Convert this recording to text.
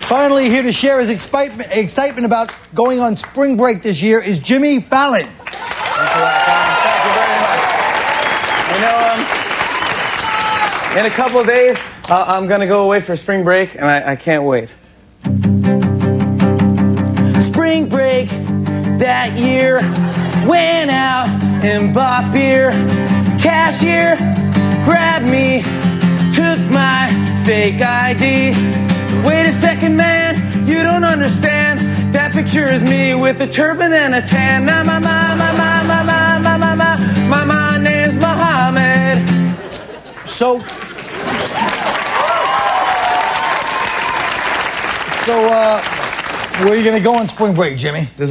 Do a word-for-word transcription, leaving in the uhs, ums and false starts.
Finally, here to share his excitement, excitement about going on spring break this year is Jimmy Fallon. Thanks a lot, Tom. Thank you very much. You know, um, in a couple of days, uh, I'm going to go away for spring break, and I, I can't wait. Spring break that year, went out and bought beer. Cashier grabbed me, took my fake I D. Wait a second, man, you don't understand. That picture is me with a turban and a tan. Now my, my, my, my, my, my, my, my, my, my, my name's Mohammed. So, so, uh, where are you going to go on spring break, Jimmy?